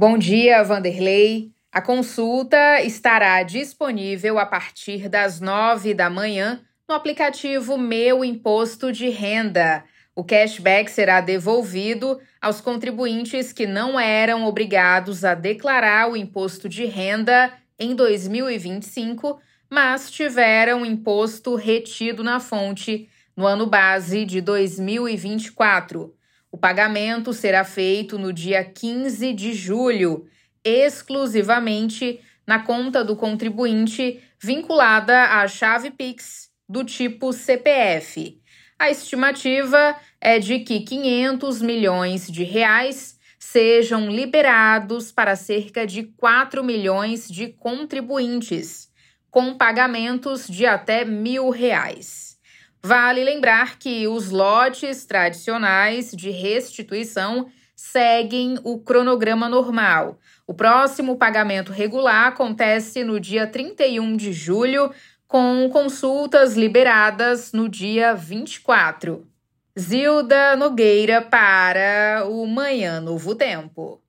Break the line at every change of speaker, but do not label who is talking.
Bom dia, Vanderlei. A consulta estará disponível a partir das 9 da manhã no aplicativo Meu Imposto de Renda. O cashback será devolvido aos contribuintes que não eram obrigados a declarar o imposto de renda em 2025, mas tiveram imposto retido na fonte no ano base de 2024. O pagamento será feito no dia 15 de julho, exclusivamente na conta do contribuinte vinculada à chave Pix do tipo CPF. A estimativa é de que 500 milhões de reais sejam liberados para cerca de 4 milhões de contribuintes, com pagamentos de até R$ 1.000. Vale lembrar que os lotes tradicionais de restituição seguem o cronograma normal. O próximo pagamento regular acontece no dia 31 de julho, com consultas liberadas no dia 24. Zilda Nogueira para o Manhã Novo Tempo.